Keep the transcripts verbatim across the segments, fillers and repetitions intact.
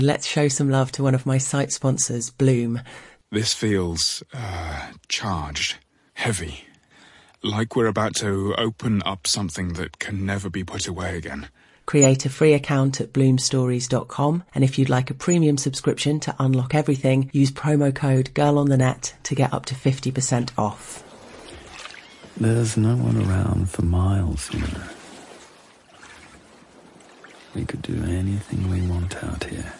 Let's show some love to one of my site sponsors, Bloom. This feels, uh, charged, heavy. Like we're about to open up something that can never be put away again. Create a free account at bloom stories dot com, and if you'd like a premium subscription to unlock everything, use promo code GIRLONTHENET to get up to fifty percent off. There's no one around for miles, you know. We could do anything we want out here.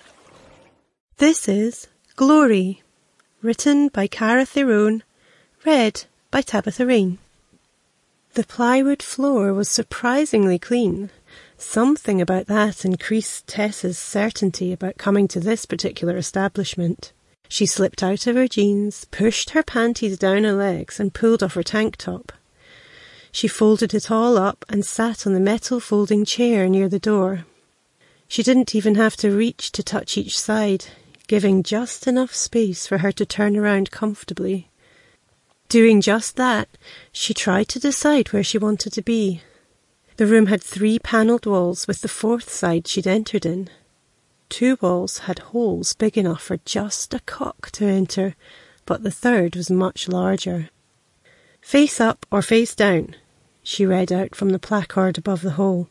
This is Glory, written by Cara Theron, read by Tabitha Rain. The plywood floor was surprisingly clean. Something about that increased Tess's certainty about coming to this particular establishment. She slipped out of her jeans, pushed her panties down her legs and pulled off her tank top. She folded it all up and sat on the metal folding chair near the door. She didn't even have to reach to touch each side, giving just enough space for her to turn around comfortably. Doing just that, she tried to decide where she wanted to be. The room had three panelled walls with the fourth side she'd entered in. Two walls had holes big enough for just a cock to enter, but the third was much larger. Face up or face down, she read out from the placard above the hole.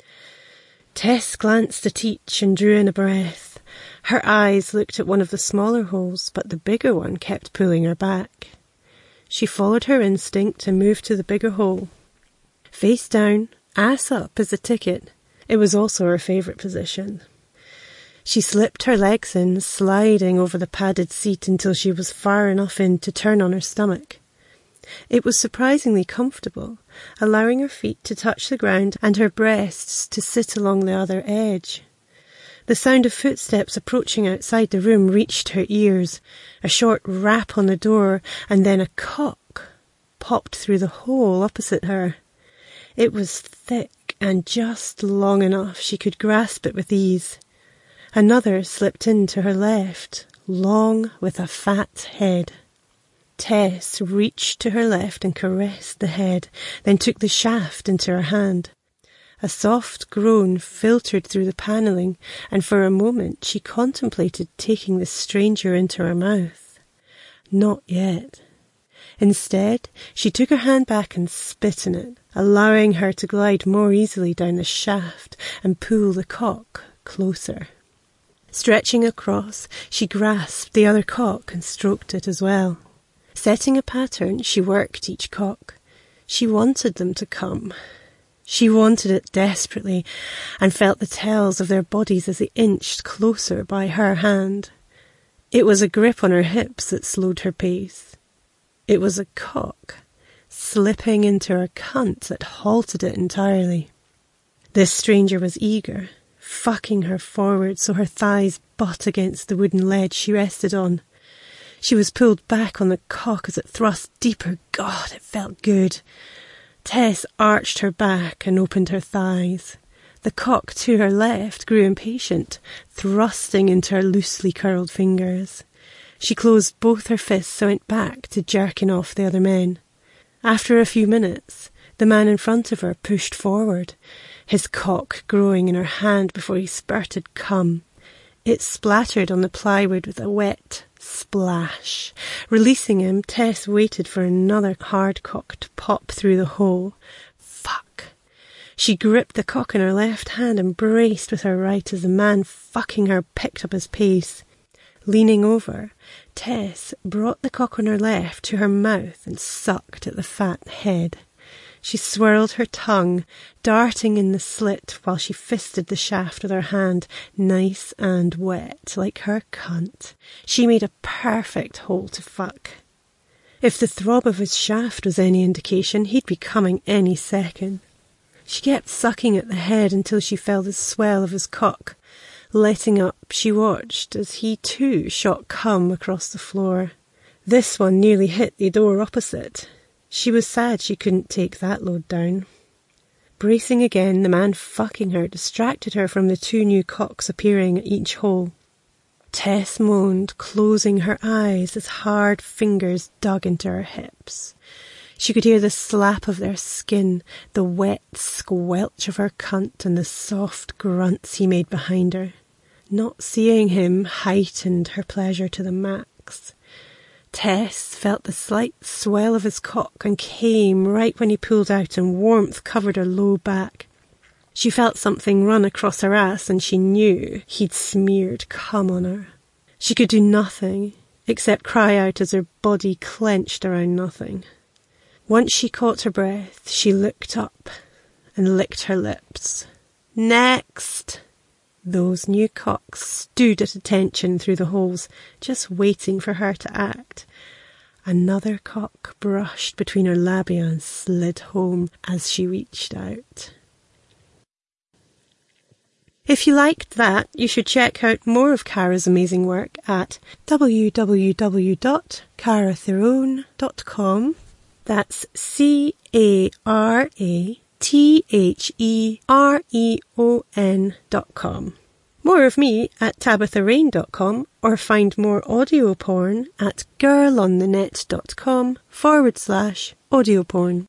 Tess glanced at each and drew in a breath. Her eyes looked at one of the smaller holes, but the bigger one kept pulling her back. She followed her instinct and moved to the bigger hole. Face down, ass up is a ticket. It was also her favourite position. She slipped her legs in, sliding over the padded seat until she was far enough in to turn on her stomach. It was surprisingly comfortable, allowing her feet to touch the ground and her breasts to sit along the other edge. The sound of footsteps approaching outside the room reached her ears, a short rap on the door, and then a cock popped through the hole opposite her. It was thick and just long enough she could grasp it with ease. Another slipped in to her left, long with a fat head. Tess reached to her left and caressed the head, then took the shaft into her hand. A soft groan filtered through the panelling, and for a moment she contemplated taking the stranger into her mouth. Not yet. Instead, she took her hand back and spit in it, allowing her to glide more easily down the shaft and pull the cock closer. Stretching across, she grasped the other cock and stroked it as well. Setting a pattern, she worked each cock. She wanted them to come. She wanted it desperately, and felt the tails of their bodies as they inched closer by her hand. It was a grip on her hips that slowed her pace. It was a cock, slipping into her cunt, that halted it entirely. This stranger was eager, fucking her forward so her thighs butt against the wooden ledge she rested on. She was pulled back on the cock as it thrust deeper. God, it felt good. Tess arched her back and opened her thighs. The cock to her left grew impatient, thrusting into her loosely curled fingers. She closed both her fists and went back to jerking off the other men. After a few minutes, the man in front of her pushed forward, his cock growing in her hand before he spurted cum. It splattered on the plywood with a wet splash. Releasing him, Tess waited for another hard cock to pop through the hole. Fuck. She gripped the cock in her left hand and braced with her right as the man fucking her picked up his pace. Leaning over, Tess brought the cock on her left to her mouth and sucked at the fat head. She swirled her tongue, darting in the slit while she fisted the shaft with her hand, nice and wet, like her cunt. She made a perfect hole to fuck. If the throb of his shaft was any indication, he'd be coming any second. She kept sucking at the head until she felt the swell of his cock. Letting up, she watched as he too shot cum across the floor. This one nearly hit the door opposite. She was sad she couldn't take that load down. Bracing again, the man fucking her distracted her from the two new cocks appearing at each hole. Tess moaned, closing her eyes as hard fingers dug into her hips. She could hear the slap of their skin, the wet squelch of her cunt, and the soft grunts he made behind her. Not seeing him heightened her pleasure to the max. Tess felt the slight swell of his cock and came right when he pulled out and warmth covered her low back. She felt something run across her ass and she knew he'd smeared cum on her. She could do nothing except cry out as her body clenched around nothing. Once she caught her breath, she looked up and licked her lips. Next! Those new cocks stood at attention through the holes, just waiting for her to act. Another cock brushed between her labia and slid home as she reached out. If you liked that, you should check out more of Cara's amazing work at w w w dot cara theron dot com. That's C A R A T H E R E O N dot com. More of me at tabitha rain dot com, or find more audio porn at girlonthenet dot com forward slash audio porn.